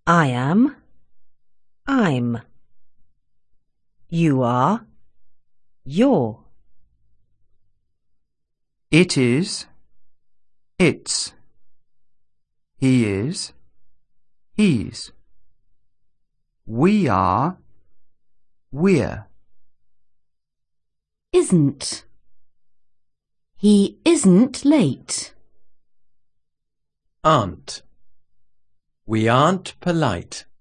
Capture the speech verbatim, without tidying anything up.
I am, I'm. You are, you're. It is, it's. He is, he's. We are, we're. Isn't. He isn't late. Aren't. We aren't polite.